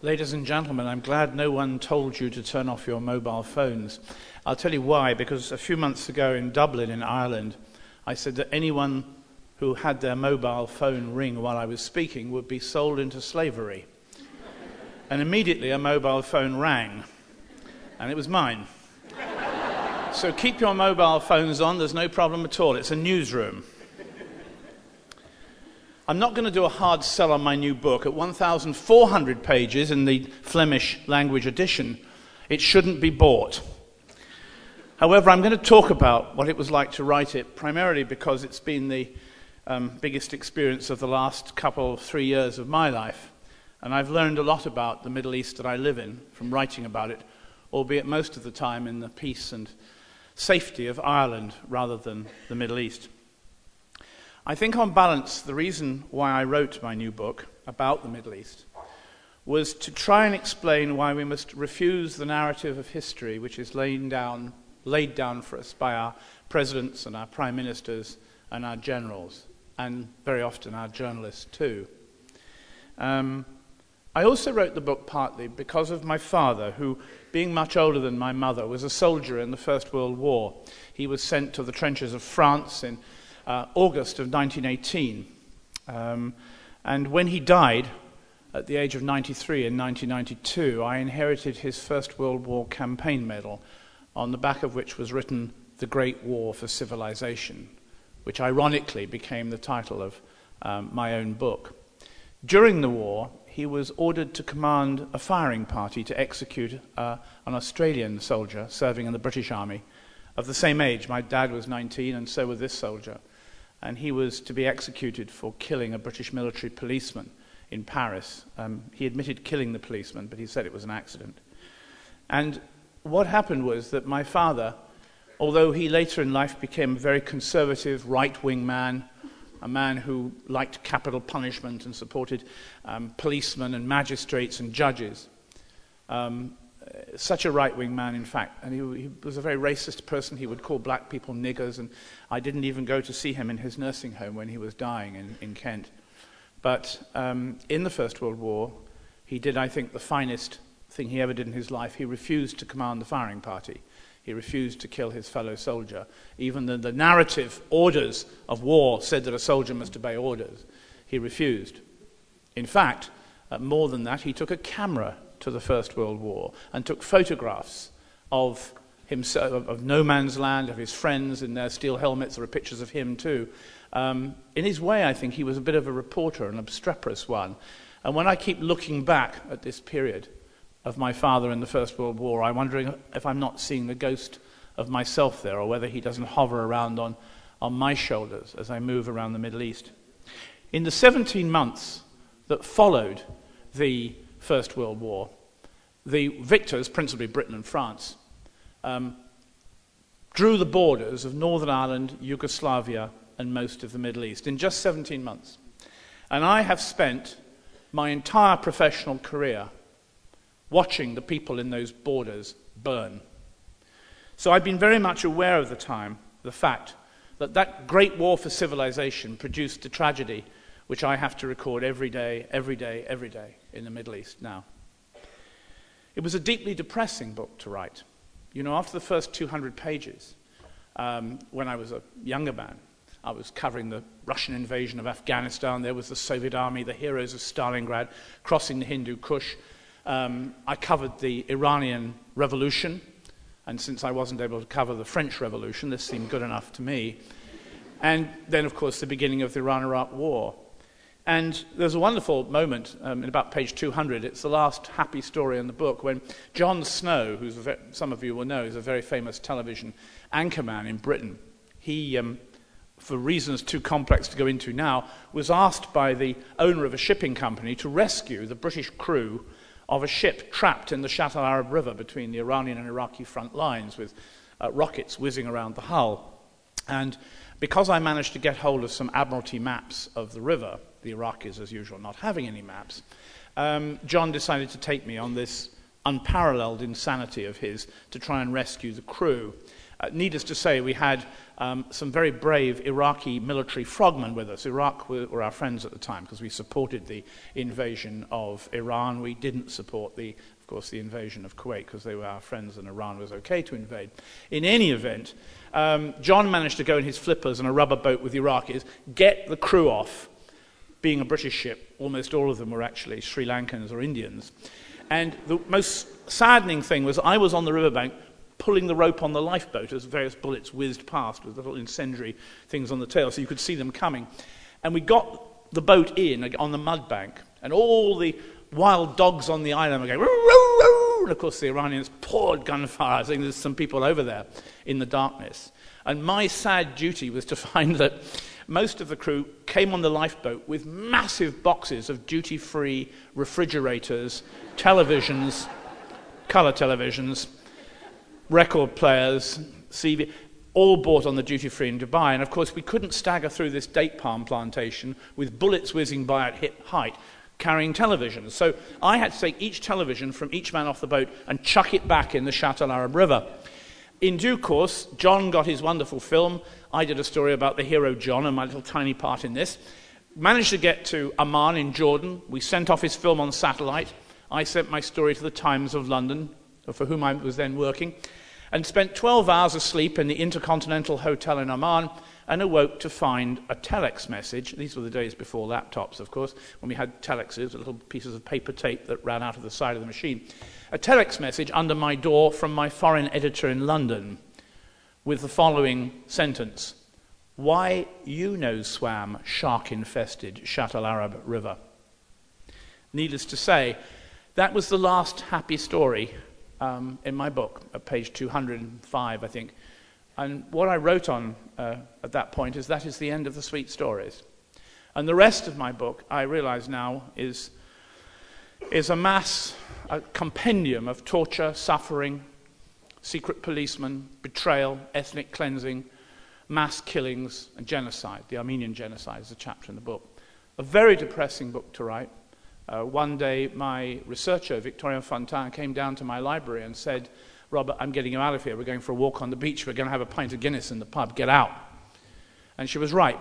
Ladies and gentlemen, I'm glad no one told you to turn off your mobile phones. I'll tell you why, because a few months ago in Dublin, in Ireland, I said that anyone who had their mobile phone ring while I was speaking would be sold into slavery. And immediately a mobile phone rang, and it was mine. So keep your mobile phones on, there's no problem at all. It's a newsroom. I'm not going to do a hard sell on my new book. At 1,400 pages in the Flemish language edition, it shouldn't be bought. However, I'm going to talk about what it was like to write it, primarily because it's been the biggest experience of the last 3 years of my life. And I've learned a lot about the Middle East that I live in from writing about it, albeit most of the time in the peace and safety of Ireland rather than the Middle East. I think on balance, the reason why I wrote my new book about the Middle East was to try and explain why we must refuse the narrative of history which is laid down for us by our presidents and our prime ministers and our generals, and very often our journalists too. I also wrote the book partly because of my father, who, being much older than my mother, was a soldier in the First World War. He was sent to the trenches of France in August of 1918. And when he died, at the age of 93 in 1992, I inherited his First World War campaign medal, on the back of which was written "The Great War for Civilization," which ironically became the title of my own book. During the war, he was ordered to command a firing party to execute an Australian soldier serving in the British Army of the same age. My dad was 19 and so was this soldier. And he was to be executed for killing a British military policeman in Paris. He admitted killing the policeman, but he said it was an accident. And what happened was that my father, although he later in life became a very conservative, right-wing man, a man who liked capital punishment and supported policemen and magistrates and judges, such a right-wing man, in fact, and he was a very racist person. He would call black people niggers, and I didn't even go to see him in his nursing home when he was dying in Kent. But in the First World War, he did, I think, the finest thing he ever did in his life. He refused to command the firing party. He refused to kill his fellow soldier. Even though the narrative orders of war said that a soldier must obey orders, he refused. In fact, more than that, he took a camera to the First World War and took photographs of himself, of no man's land, of his friends in their steel helmets. There are pictures of him too. In his way, I think he was a bit of a reporter, an obstreperous one. And when I keep looking back at this period of my father in the First World War, I'm wondering if I'm not seeing the ghost of myself there, or whether he doesn't hover around on my shoulders as I move around the Middle East. In the 17 months that followed the First World War, the victors, principally Britain and France, drew the borders of Northern Ireland, Yugoslavia, and most of the Middle East in just 17 months. And I have spent my entire professional career watching the people in those borders burn. So I've been very much aware of the fact that that great war for civilization produced the tragedy which I have to record every day in the Middle East now. It was a deeply depressing book to write. You know, after the first 200 pages, when I was a younger man, I was covering the Russian invasion of Afghanistan. There was the Soviet army, the heroes of Stalingrad, crossing the Hindu Kush. I covered the Iranian Revolution, and since I wasn't able to cover the French Revolution, this seemed good enough to me. And then, of course, the beginning of the Iran-Iraq War. And there's a wonderful moment in about page 200. It's the last happy story in the book when Jon Snow, who some of you will know, is a very famous television anchorman in Britain. He, for reasons too complex to go into now, was asked by the owner of a shipping company to rescue the British crew of a ship trapped in the Shatt al-Arab River between the Iranian and Iraqi front lines with rockets whizzing around the hull. And because I managed to get hold of some Admiralty maps of the river, the Iraqis, as usual, not having any maps, John decided to take me on this unparalleled insanity of his to try and rescue the crew. Needless to say, we had some very brave Iraqi military frogmen with us. Iraq were our friends at the time because we supported the invasion of Iran. We didn't support, of course, the invasion of Kuwait because they were our friends and Iran was okay to invade. In any event, John managed to go in his flippers on a rubber boat with the Iraqis, get the crew off, being a British ship. Almost all of them were actually Sri Lankans or Indians. And the most saddening thing was I was on the riverbank pulling the rope on the lifeboat as various bullets whizzed past with little incendiary things on the tail, so you could see them coming. And we got the boat in on the mud bank, and all the wild dogs on the island were going, roo, roo, roo. And of course the Iranians poured gunfire, saying there's some people over there in the darkness. And my sad duty was to find that most of the crew came on the lifeboat with massive boxes of duty-free refrigerators, televisions, colour televisions, record players, CV, all bought on the duty-free in Dubai. And of course we couldn't stagger through this date palm plantation with bullets whizzing by at hip height, carrying televisions. So I had to take each television from each man off the boat and chuck it back in the Shatt al-Arab River. In due course, John got his wonderful film. I did a story about the hero John and my little tiny part in this. Managed to get to Amman in Jordan. We sent off his film on satellite. I sent my story to the Times of London, for whom I was then working, and spent 12 hours asleep in the Intercontinental Hotel in Amman and awoke to find a telex message. These were the days before laptops, of course, when we had telexes, little pieces of paper tape that ran out of the side of the machine. A telex message under my door from my foreign editor in London with the following sentence: "Why you no swam shark-infested Shatt al-Arab River?" Needless to say, that was the last happy story in my book, at page 205, I think. And what I wrote on at that point is that is the end of the sweet stories. And the rest of my book, I realize now, is a compendium of torture, suffering, secret policemen, betrayal, ethnic cleansing, mass killings, and genocide. The Armenian genocide is a chapter in the book. A very depressing book to write. One day, my researcher, Victorien Fontaine, came down to my library and said, "Robert, I'm getting you out of here. We're going for a walk on the beach. We're going to have a pint of Guinness in the pub. Get out." And she was right.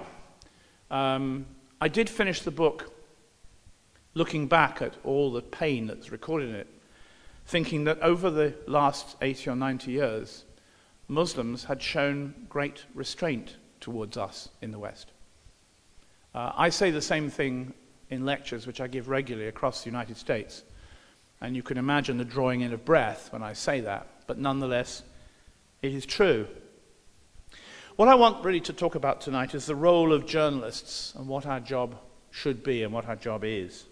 I did finish the book looking back at all the pain that's recorded in it, thinking that over the last 80 or 90 years, Muslims had shown great restraint towards us in the West. I say the same thing in lectures which I give regularly across the United States, and you can imagine the drawing in of breath when I say that, but nonetheless, it is true. What I want really to talk about tonight is the role of journalists and what our job should be and what our job is.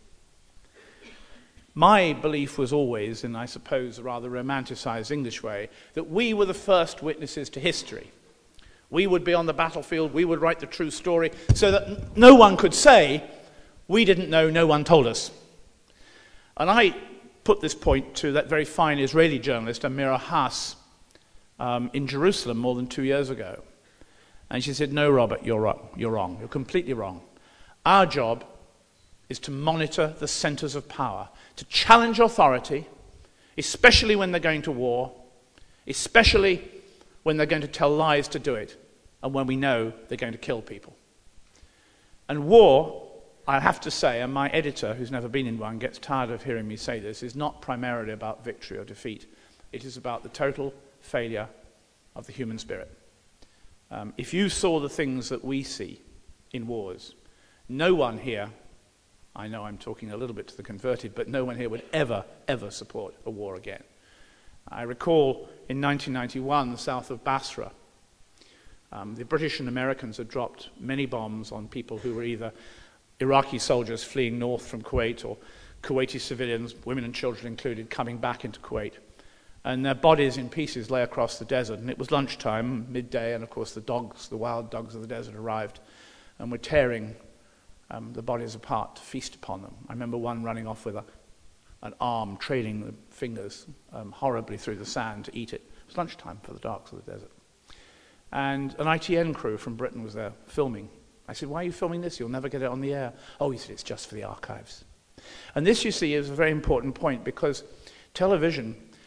My belief was always, in I suppose a rather romanticized English way, that we were the first witnesses to history. We would be on the battlefield, we would write the true story, so that no one could say, "We didn't know, no one told us." And I put this point to that very fine Israeli journalist, Amira Haas, in Jerusalem more than 2 years ago. And she said, "No, Robert, you're wrong. You're completely wrong. Our job is to monitor the centers of power, to challenge authority, especially when they're going to war, especially when they're going to tell lies to do it, and when we know they're going to kill people." And war, I have to say, and my editor, who's never been in one, gets tired of hearing me say this, is not primarily about victory or defeat. It is about the total failure of the human spirit. If you saw the things that we see in wars, no one here, I know I'm talking a little bit to the converted, but no one here would ever, ever support a war again. I recall in 1991, south of Basra, the British and Americans had dropped many bombs on people who were either Iraqi soldiers fleeing north from Kuwait or Kuwaiti civilians, women and children included, coming back into Kuwait. And their bodies in pieces lay across the desert. And it was lunchtime, midday, and of course the dogs, the wild dogs of the desert arrived and were tearing the bodies apart to feast upon them. I remember one running off with an arm trailing the fingers horribly through the sand to eat it. It was lunchtime for the dogs of the desert. And an ITN crew from Britain was there filming. I said, "Why are you filming this? You'll never get it on the air." "Oh," he said, "it's just for the archives." And this, you see, is a very important point because television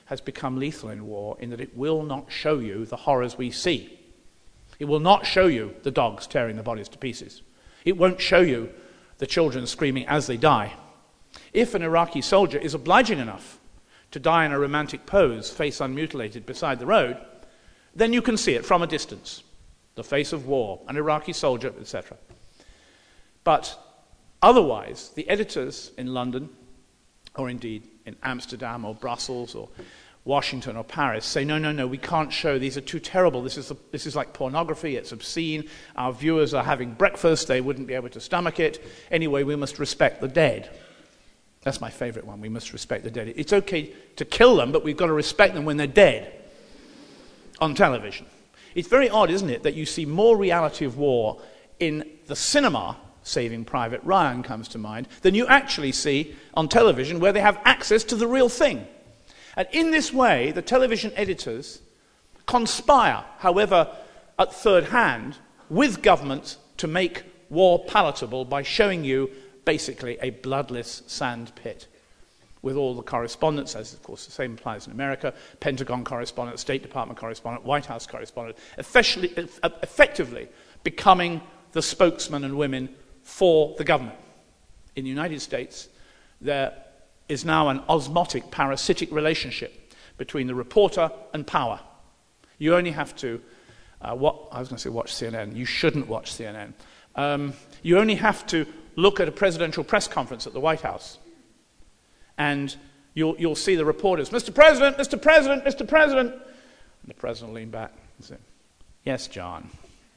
has become lethal in war in that it will not show you the horrors we see. It will not show you the dogs tearing the bodies to pieces. It won't show you the children screaming as they die. If an Iraqi soldier is obliging enough to die in a romantic pose, face unmutilated, beside the road, then you can see it from a distance. The face of war, an Iraqi soldier, etc. But otherwise, the editors in London, or indeed in Amsterdam or Brussels or Washington or Paris, say, no, we can't show, these are too terrible, this is like pornography, it's obscene, our viewers are having breakfast, they wouldn't be able to stomach it, anyway, we must respect the dead. That's my favorite one, we must respect the dead. It's okay to kill them, but we've got to respect them when they're dead on television. It's very odd, isn't it, that you see more reality of war in the cinema, Saving Private Ryan comes to mind, than you actually see on television where they have access to the real thing. And in this way, the television editors conspire, however at third hand, with governments to make war palatable by showing you basically a bloodless sand pit with all the correspondence, as of course the same applies in America, Pentagon correspondent, State Department correspondent, White House correspondent, effectively becoming the spokesman and women for the government. In the United States, there is now an osmotic, parasitic relationship between the reporter and power. You only have to, watch CNN. You shouldn't watch CNN. You only have to look at a presidential press conference at the White House, and you'll see the reporters, Mr. President, Mr. President, Mr. President. And the president will lean back and say, yes, John.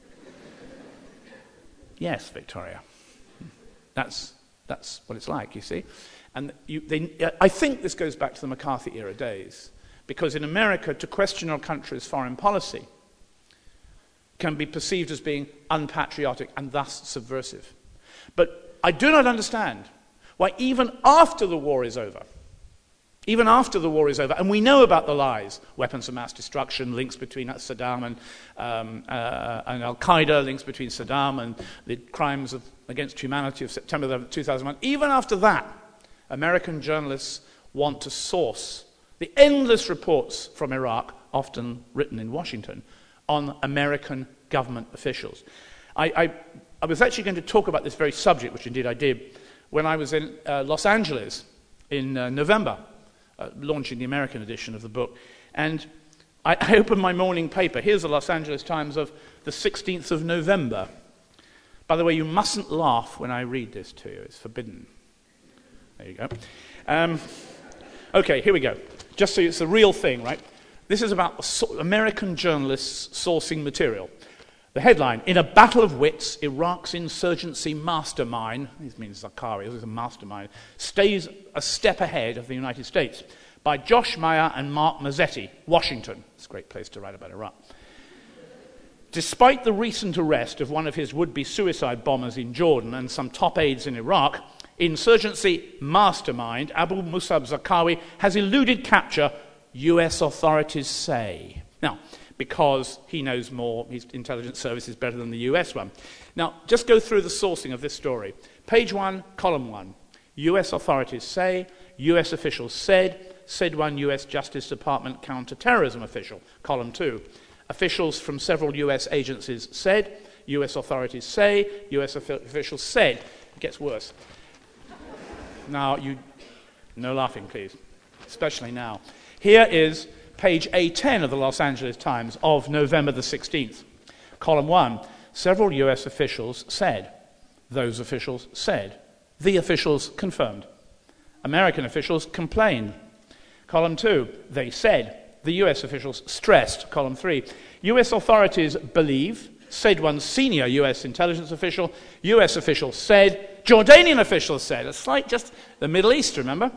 Yes, Victoria. That's what it's like, you see. And I think this goes back to the McCarthy-era days, because in America, to question our country's foreign policy can be perceived as being unpatriotic and thus subversive. But I do not understand why even after the war is over, and we know about the lies, weapons of mass destruction, links between Saddam and Al-Qaeda, links between Saddam and the crimes against humanity of September 11, 2001, even after that, American journalists want to source the endless reports from Iraq, often written in Washington, on American government officials. I was actually going to talk about this very subject, which indeed I did, when I was in Los Angeles in November, launching the American edition of the book. And I opened my morning paper. Here's the Los Angeles Times of the 16th of November. By the way, you mustn't laugh when I read this to you. It's forbidden. There you go. Okay, here we go. Just so it's the real thing, right? This is about American journalists sourcing material. The headline, in a battle of wits, Iraq's insurgency mastermind, this means Zarqawi, this is a mastermind, stays a step ahead of the United States, by Josh Meyer and Mark Mazzetti, Washington. It's a great place to write about Iraq. Despite the recent arrest of one of his would-be suicide bombers in Jordan and some top aides in Iraq, insurgency mastermind Abu Musab Zarqawi has eluded capture, US authorities say. Now, because he knows more, his intelligence service is better than the US one. Now, just go through the sourcing of this story. Page 1, column 1. US authorities say, US officials said one US Justice Department counterterrorism official. Column 2. Officials from several US agencies said, US authorities say, US officials said. It gets worse. Now, no laughing, please, especially now. Here is page A10 of the Los Angeles Times of November the 16th. Column 1, several US officials said. Those officials said. The officials confirmed. American officials complained. Column 2, they said. The US officials stressed. Column 3, US authorities believe, said one senior US intelligence official. US officials said. Jordanian officials said. It's like just the Middle East, remember?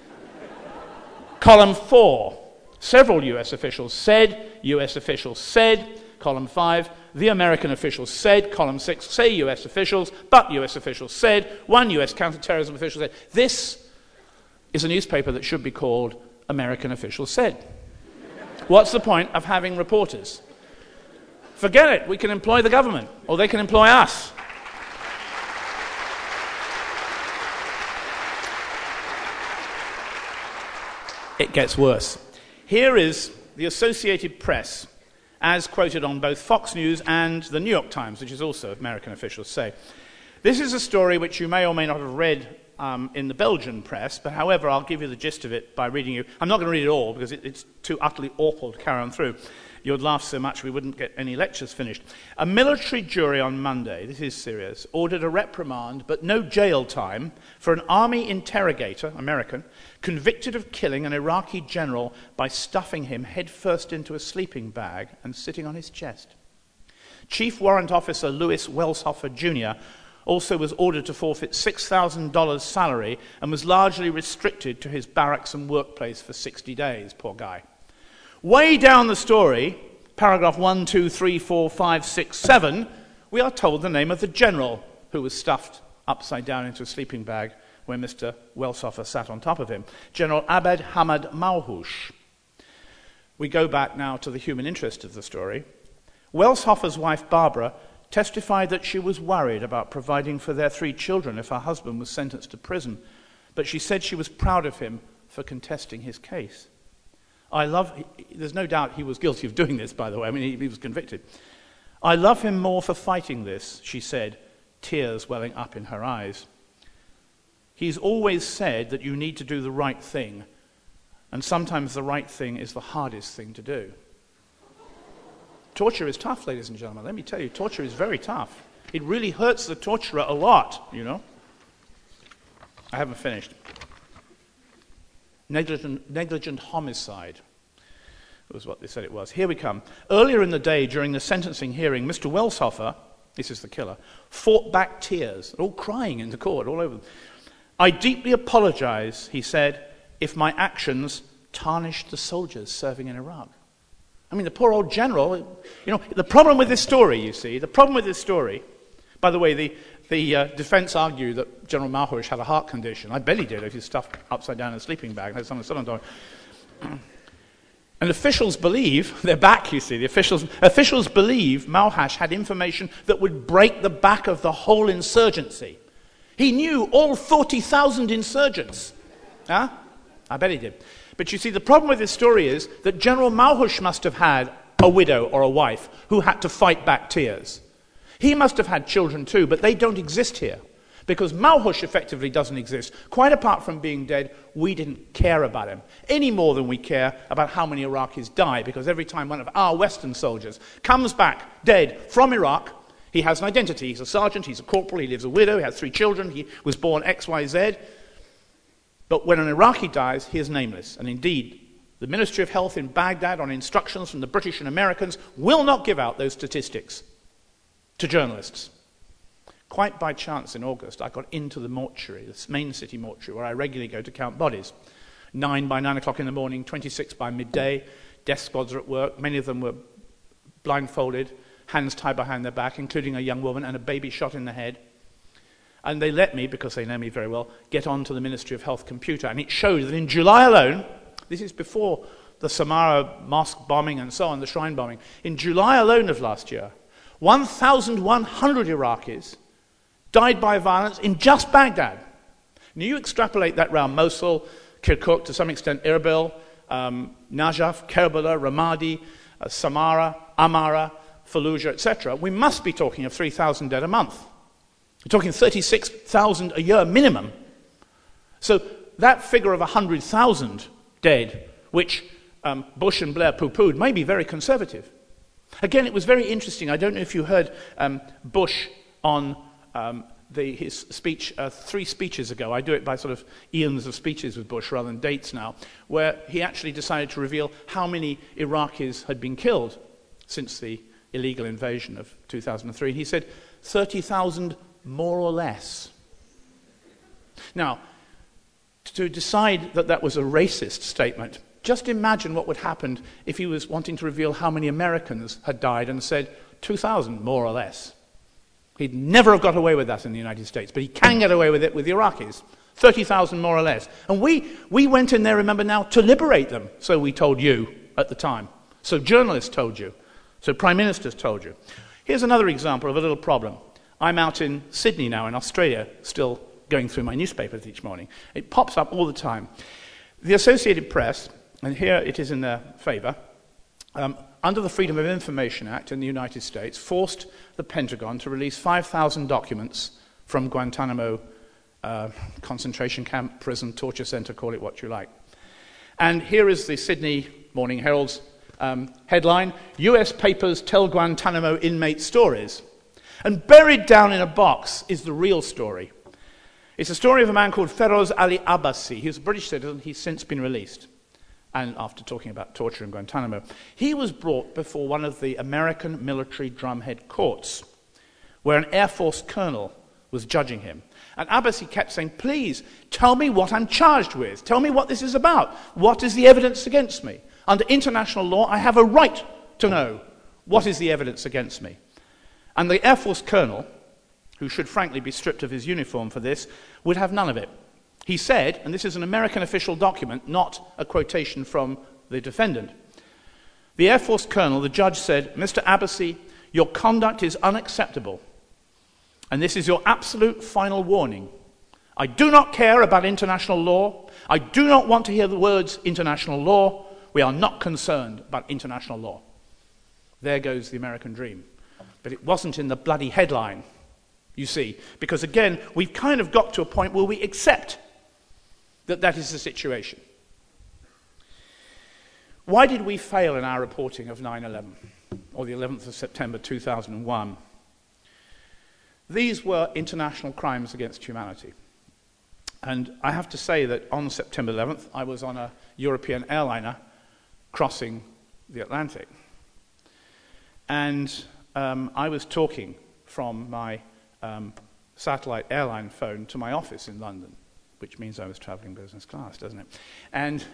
Column 4, several US officials said. US officials said. Column 5, the American officials said. Column 6, say US officials, but US officials said. One US counterterrorism official said. This is a newspaper that should be called American Officials Said. What's the point of having reporters? Forget it. We can employ the government, or they can employ us. It gets worse. Here is the Associated Press, as quoted on both Fox News and the New York Times, which is also American officials say. This is a story which you may or may not have read in the Belgian press, but however, I'll give you the gist of it by reading you. I'm not going to read it all because it's too utterly awful to carry on through. You'd laugh so much we wouldn't get any lectures finished. A military jury on Monday, this is serious, ordered a reprimand but no jail time for an army interrogator, American, convicted of killing an Iraqi general by stuffing him headfirst into a sleeping bag and sitting on his chest. Chief Warrant Officer Louis Welshofer Jr. also was ordered to forfeit $6,000 salary and was largely restricted to his barracks and workplace for 60 days, poor guy. Way down the story, paragraph 1, 2, 3, 4, 5, 6, 7, we are told the name of the general who was stuffed upside down into a sleeping bag where Mr. Welshofer sat on top of him. General Abed Hamad Mawhoush. We go back now to the human interest of the story. Welshofer's wife, Barbara, testified that she was worried about providing for their 3 children if her husband was sentenced to prison, but she said she was proud of him for contesting his case. There's no doubt he was guilty of doing this, by the way. I mean, he was convicted. I love him more for fighting this, she said, tears welling up in her eyes. He's always said that you need to do the right thing, and sometimes the right thing is the hardest thing to do. Torture is tough, ladies and gentlemen. Let me tell you, torture is very tough. It really hurts the torturer a lot, you know. I haven't finished. Negligent homicide was what they said it was. Here we come. Earlier in the day, during the sentencing hearing, Mr. Welshofer, this is the killer, fought back tears, all crying in the court, all over. I deeply apologize, he said, if my actions tarnished the soldiers serving in Iraq. I mean, the poor old general, you know, the problem with this story, you see, by the way, the defense argued that General Mawhoush had a heart condition. I bet he did if he was stuffed upside down in a sleeping bag and had someone sit on top. And officials believe, they're back, you see, the officials believe Mawhoush had information that would break the back of the whole insurgency. He knew all 40,000 insurgents. Huh? I bet he did. But you see, the problem with this story is that General Mawhoush must have had a widow or a wife who had to fight back tears. He must have had children too, but they don't exist here. Because Mawhoush effectively doesn't exist. Quite apart from being dead, we didn't care about him. Any more than we care about how many Iraqis die, because every time one of our Western soldiers comes back dead from Iraq, he has an identity. He's a sergeant, he's a corporal, he lives a widow, he has 3 children, he was born XYZ. But when an Iraqi dies, he is nameless. And indeed, the Ministry of Health in Baghdad, on instructions from the British and Americans, will not give out those statistics to journalists. Quite by chance in August, I got into the mortuary, the main city mortuary, where I regularly go to count bodies. 9 by 9 o'clock in the morning, 26 by midday. Death squads are at work. Many of them were blindfolded, hands tied behind their back, including a young woman and a baby shot in the head. And they let me, because they know me very well, get onto the Ministry of Health computer. And it showed that in July alone, this is before the Samarra mosque bombing and so on, the shrine bombing, in July alone of last year, 1,100 Iraqis died by violence in just Baghdad. Now you extrapolate that round Mosul, Kirkuk, to some extent Erbil, Najaf, Karbala, Ramadi, Samarra, Amara, Fallujah, etc. We must be talking of 3,000 dead a month. We're talking 36,000 a year minimum. So that figure of 100,000 dead, which Bush and Blair poo-pooed, may be very conservative. Again, it was very interesting. I don't know if you heard Bush on his speech 3 speeches ago. I do it by sort of eons of speeches with Bush rather than dates now, where he actually decided to reveal how many Iraqis had been killed since the illegal invasion of 2003. He said 30,000 more or less. Now, to decide that that was a racist statement, just imagine what would happen if he was wanting to reveal how many Americans had died and said 2,000 more or less. He'd never have got away with that in the United States, but he can get away with it with the Iraqis. 30,000 more or less. And we went in there, remember now, to liberate them. So we told you at the time. So journalists told you. So prime ministers told you. Here's another example of a little problem. I'm out in Sydney now in Australia, still going through my newspapers each morning. It pops up all the time. The Associated Press and here it is in their favor, under the Freedom of Information Act in the United States, forced the Pentagon to release 5,000 documents from Guantanamo concentration camp, prison, torture center, call it what you like. And here is the Sydney Morning Herald's headline, US papers tell Guantanamo inmate stories. And buried down in a box is the real story. It's a story of a man called Feroz Ali Abbasi. He was a British citizen. He's since been released. And after talking about torture in Guantanamo, he was brought before one of the American military drumhead courts, where an Air Force colonel was judging him. And Abbasi kept saying, please, tell me what I'm charged with. Tell me what this is about. What is the evidence against me? Under international law, I have a right to know what is the evidence against me. And the Air Force colonel, who should frankly be stripped of his uniform for this, would have none of it. He said, and this is an American official document, not a quotation from the defendant. The Air Force colonel, the judge said, Mr. Abbasi, your conduct is unacceptable. And this is your absolute final warning. I do not care about international law. I do not want to hear the words international law. We are not concerned about international law. There goes the American dream. But it wasn't in the bloody headline, you see. Because again, we've kind of got to a point where we accept that that is the situation. Why did we fail in our reporting of 9/11, or the 11th of September 2001? These were international crimes against humanity. And I have to say that on September 11th, I was on a European airliner crossing the Atlantic. And I was talking from my satellite airline phone to my office in London, which means I was traveling business class, doesn't it? And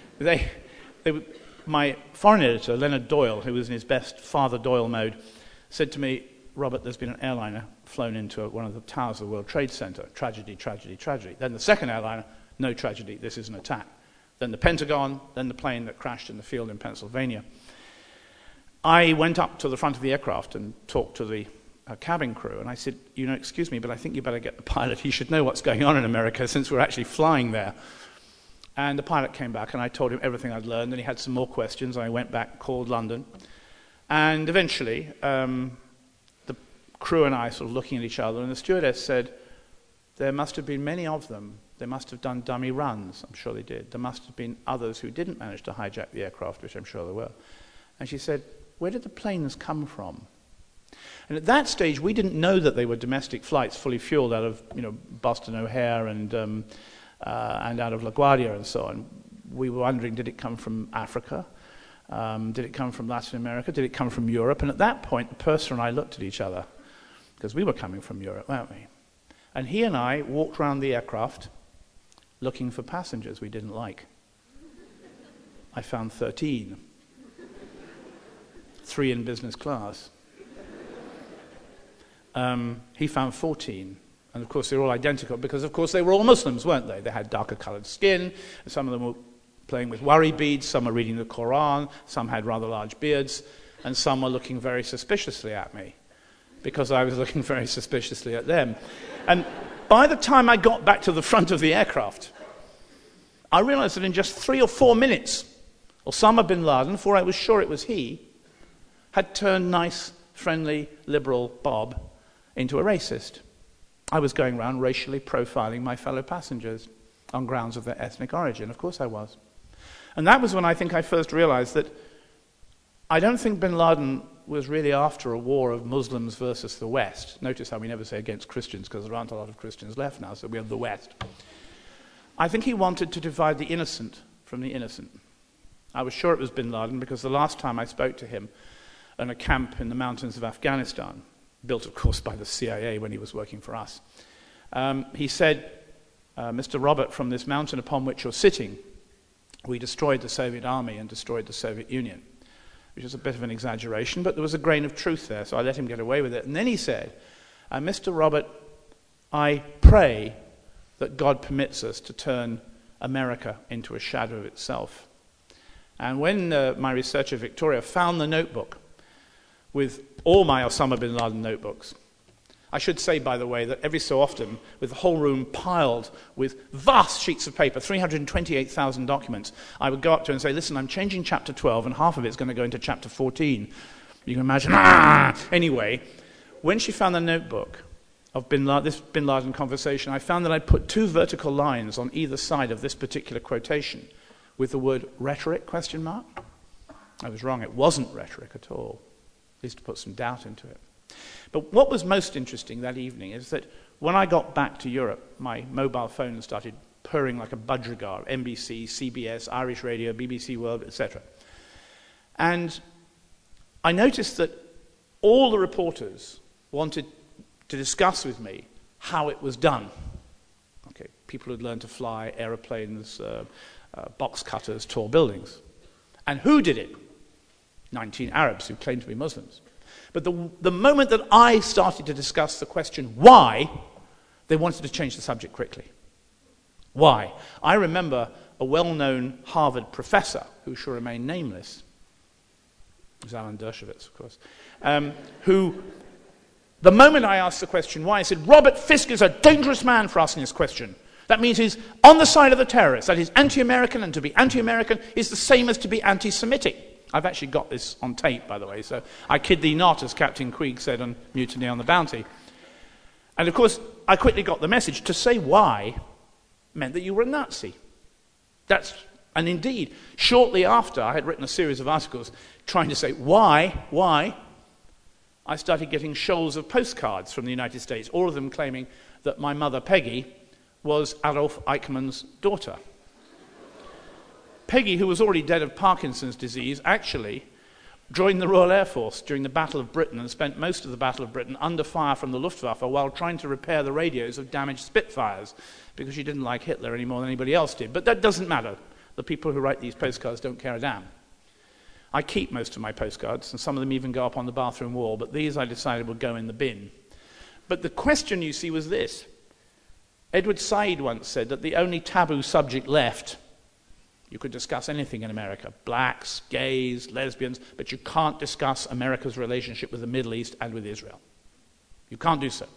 my foreign editor, Leonard Doyle, who was in his best Father Doyle mode, said to me, Robert, there's been an airliner flown into one of the towers of the World Trade Center. Tragedy, tragedy, tragedy. Then the second airliner, no tragedy, this is an attack. Then the Pentagon, then the plane that crashed in the field in Pennsylvania. I went up to the front of the aircraft and talked to the cabin crew, and I said, excuse me, but I think you better get the pilot. He should know what's going on in America since we're actually flying there. And the pilot came back, and I told him everything I'd learned, and he had some more questions. I went back, called London, and eventually the crew and I sort of looking at each other, and the stewardess said, there must have been many of them. They must have done dummy runs. I'm sure they did. There must have been others who didn't manage to hijack the aircraft, which I'm sure there were. And she said, where did the planes come from? And at that stage, we didn't know that they were domestic flights, fully fueled out of, Boston O'Hare and out of LaGuardia and so on. We were wondering, did it come from Africa? Did it come from Latin America? Did it come from Europe? And at that point, the purser and I looked at each other, because we were coming from Europe, weren't we? And he and I walked around the aircraft looking for passengers we didn't like. I found 13. 3 in business class. He found 14. And of course they were all identical because of course they were all Muslims, weren't they? They had darker coloured skin. Some of them were playing with worry beads. Some were reading the Quran. Some had rather large beards. And some were looking very suspiciously at me because I was looking very suspiciously at them. And by the time I got back to the front of the aircraft, I realized that in just 3 or 4 minutes, Osama bin Laden, for I was sure it was he, had turned nice, friendly, liberal Bob into a racist. I was going around racially profiling my fellow passengers on grounds of their ethnic origin. Of course I was. And that was when I think I first realized that I don't think bin Laden was really after a war of Muslims versus the West. Notice how we never say against Christians, because there aren't a lot of Christians left now, so we have the West. I think he wanted to divide the innocent from the innocent. I was sure it was bin Laden because the last time I spoke to him in a camp in the mountains of Afghanistan, built, of course, by the CIA when he was working for us, he said, Mr. Robert, from this mountain upon which you're sitting, we destroyed the Soviet army and destroyed the Soviet Union, which is a bit of an exaggeration, but there was a grain of truth there, so I let him get away with it. And then he said, Mr. Robert, I pray that God permits us to turn America into a shadow of itself. And when my researcher, Victoria, found the notebook with all my Osama bin Laden notebooks, I should say, by the way, that every so often, with the whole room piled with vast sheets of paper, 328,000 documents, I would go up to her and say, listen, I'm changing chapter 12, and half of it's going to go into chapter 14. You can imagine, Anyway, when she found the notebook of this Bin Laden conversation, I found that I'd put 2 vertical lines on either side of this particular quotation with the word rhetoric, ? I was wrong. It wasn't rhetoric at all. At least to put some doubt into it. But what was most interesting that evening is that when I got back to Europe, my mobile phone started purring like a budgerigar, NBC, CBS, Irish Radio, BBC World, etc. And I noticed that all the reporters wanted to discuss with me how it was done. Okay, people who'd learned to fly aeroplanes, box cutters, tall buildings. And who did it? 19 Arabs who claimed to be Muslims. But the moment that I started to discuss the question why, they wanted to change the subject quickly. Why? I remember a well-known Harvard professor, who shall remain nameless, it was Alan Dershowitz, of course, who, the moment I asked the question why, he said, Robert Fisk is a dangerous man for asking this question. That means he's on the side of the terrorists. That is anti-American, and to be anti-American is the same as to be anti-Semitic. I've actually got this on tape, by the way, so I kid thee not, as Captain Queeg said on Mutiny on the Bounty. And of course, I quickly got the message. To say why meant that you were a Nazi. And indeed, shortly after I had written a series of articles trying to say why, I started getting shoals of postcards from the United States, all of them claiming that my mother, Peggy, was Adolf Eichmann's daughter. Peggy, who was already dead of Parkinson's disease, actually joined the Royal Air Force during the Battle of Britain and spent most of the Battle of Britain under fire from the Luftwaffe while trying to repair the radios of damaged Spitfires, because she didn't like Hitler any more than anybody else did. But that doesn't matter. The people who write these postcards don't care a damn. I keep most of my postcards, and some of them even go up on the bathroom wall, but these I decided would go in the bin. But the question, you see, was this. Edward Said once said that the only taboo subject left, you could discuss anything in America, blacks, gays, lesbians, but you can't discuss America's relationship with the Middle East and with Israel. You can't do so.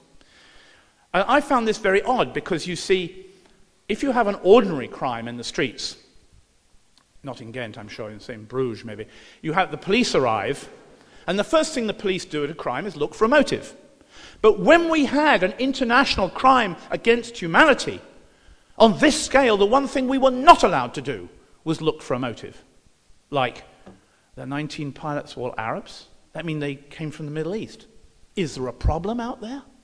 I found this very odd because, you see, if you have an ordinary crime in the streets, not in Ghent, I'm sure, in Bruges maybe, you have the police arrive, and the first thing the police do at a crime is look for a motive. But when we had an international crime against humanity, on this scale, the one thing we were not allowed to do was look for a motive. Like, the 19 pilots were all Arabs? That means they came from the Middle East. Is there a problem out there?